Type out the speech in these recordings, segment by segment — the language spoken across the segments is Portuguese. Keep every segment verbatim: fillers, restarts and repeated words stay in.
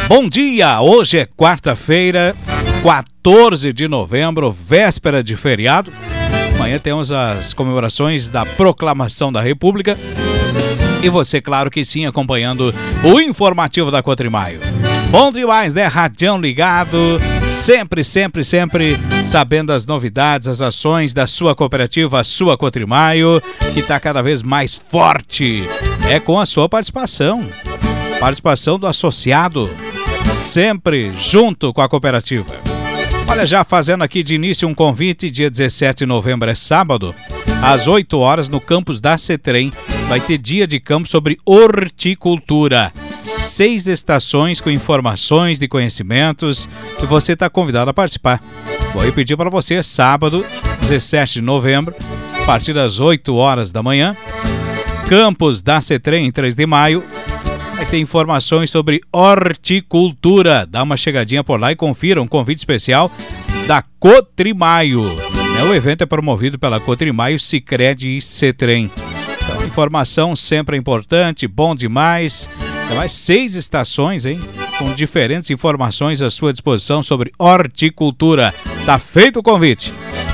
Bom dia, hoje é quarta-feira, quatorze de novembro, véspera de feriado. Amanhã temos as comemorações da Proclamação da República. E você, claro que sim, acompanhando o informativo da Cotrimaio. Bom demais, né? Radião ligado, sempre, sempre, sempre sabendo as novidades, as ações da sua cooperativa, a sua Cotrimaio, que está cada vez mais forte. É com a sua participação, participação do associado, sempre junto com a cooperativa. Olha, já fazendo aqui de início um convite, dia dezessete de novembro é sábado, às oito horas no campus da CETREM, vai ter dia de campo sobre horticultura. Seis estações com informações de conhecimentos e você está convidado a participar. Vou repetir para você, sábado, dezessete de novembro, a partir das oito horas da manhã, campus da CETREM, em três de maio, vai ter informações sobre horticultura. Dá uma chegadinha por lá e confira um convite especial da Cotrimaio. O evento é promovido pela Cotrimaio, Sicredi e CETREM. Então, informação sempre é importante, bom demais. Tem mais seis estações, hein? Com diferentes informações à sua disposição sobre horticultura. Tá feito o convite.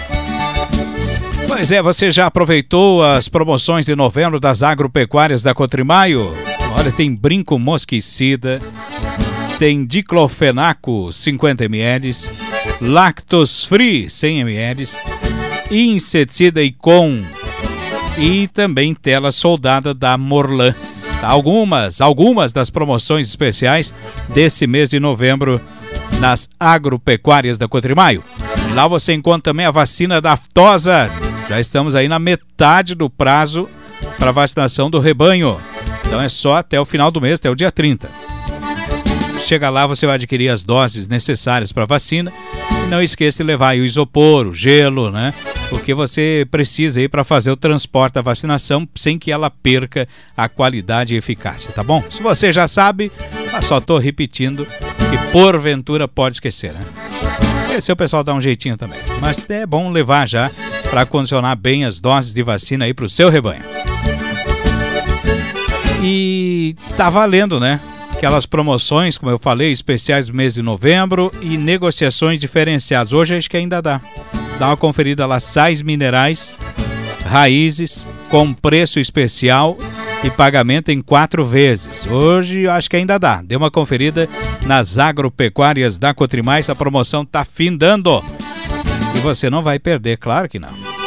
Pois é, você já aproveitou as promoções de novembro das agropecuárias da Cotrimaio? Olha, tem brinco mosquicida, tem diclofenaco cinquenta mililitros, Lactos Free cem mililitros, inseticida Icon e também tela soldada da Morlan. Algumas, algumas das promoções especiais desse mês de novembro nas agropecuárias da Cotrimaio. Lá você encontra também a vacina da aftosa. Já estamos aí na metade do prazo para vacinação do rebanho. Então é só até o final do mês, até o dia trinta. Chega lá, você vai adquirir as doses necessárias para a vacina. E não esqueça de levar aí o isopor, o gelo, né? Porque você precisa aí para fazer o transporte da vacinação sem que ela perca a qualidade e eficácia, tá bom? Se você já sabe, eu só tô repetindo que porventura pode esquecer, né? Esquecer, o pessoal dá um jeitinho também. Mas é bom levar já para condicionar bem as doses de vacina aí para o seu rebanho. E tá valendo, né? Aquelas promoções, como eu falei, especiais do mês de novembro e negociações diferenciadas. Hoje acho que ainda dá. Dá uma conferida lá, sais minerais, raízes, com preço especial e pagamento em quatro vezes. Hoje acho que ainda dá. Dê uma conferida nas agropecuárias da Cotrimaio. Essa promoção tá findando. E você não vai perder, claro que não.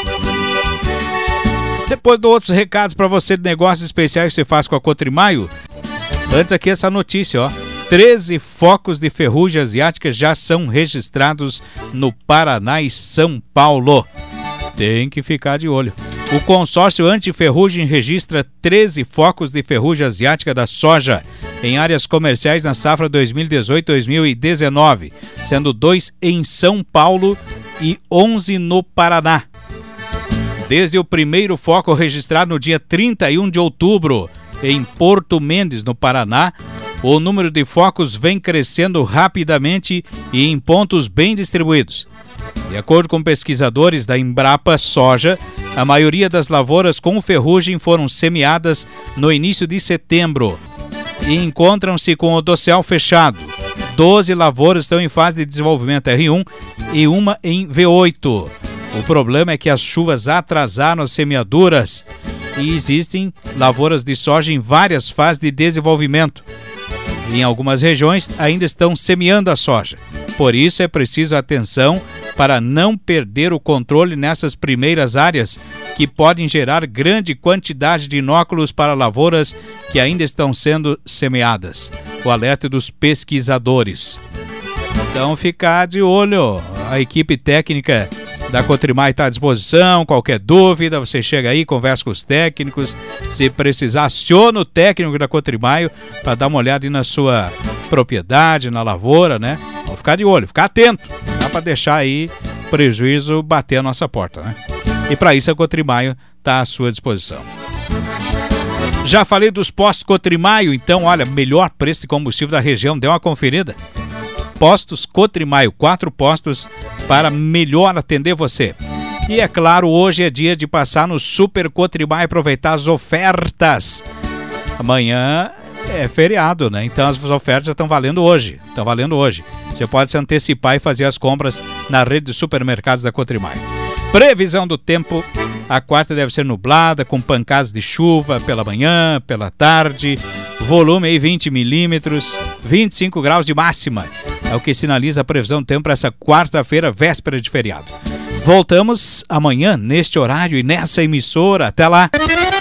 Depois de outros recados para você de negócios especiais que você faz com a Cotrimaio. Antes aqui essa notícia, ó. treze focos de ferrugem asiática já são registrados no Paraná e São Paulo. Tem que ficar de olho. O consórcio anti-ferrugem registra treze focos de ferrugem asiática da soja em áreas comerciais na safra dois mil e dezoito dois mil e dezenove, sendo dois em São Paulo e onze no Paraná. Desde o primeiro foco registrado no dia trinta e um de outubro, em Porto Mendes, no Paraná, o número de focos vem crescendo rapidamente e em pontos bem distribuídos. De acordo com pesquisadores da Embrapa Soja, a maioria das lavouras com ferrugem foram semeadas no início de setembro e encontram-se com o dossel fechado. doze lavouras estão em fase de desenvolvimento R um e uma em V oito. O problema é que as chuvas atrasaram as semeaduras e existem lavouras de soja em várias fases de desenvolvimento. Em algumas regiões ainda estão semeando a soja. Por isso é preciso atenção para não perder o controle nessas primeiras áreas que podem gerar grande quantidade de inóculos para lavouras que ainda estão sendo semeadas. O alerta dos pesquisadores. Então ficar de olho, a equipe técnica da Cotrimaio está à disposição. Qualquer dúvida, você chega aí, conversa com os técnicos. Se precisar, aciona o técnico da Cotrimaio para dar uma olhada aí na sua propriedade, na lavoura, né? Vamos ficar de olho, ficar atento. Não dá para deixar aí prejuízo bater a nossa porta, né? E para isso a Cotrimaio está à sua disposição. Já falei dos postos Cotrimaio, então olha, melhor preço de combustível da região, dê uma conferida. Postos Cotrimaio, quatro postos para melhor atender você. E é claro, hoje é dia de passar no Super Cotrimaio e aproveitar as ofertas. Amanhã é feriado, né? Então as ofertas estão valendo hoje. Estão valendo hoje. Você pode se antecipar e fazer as compras na rede de supermercados da Cotrimaio. Previsão do tempo. A quarta deve ser nublada, com pancadas de chuva pela manhã, pela tarde. Volume aí vinte milímetros, vinte e cinco graus de máxima. É o que sinaliza a previsão do tempo para essa quarta-feira, véspera de feriado. Voltamos amanhã, neste horário e nessa emissora. Até lá!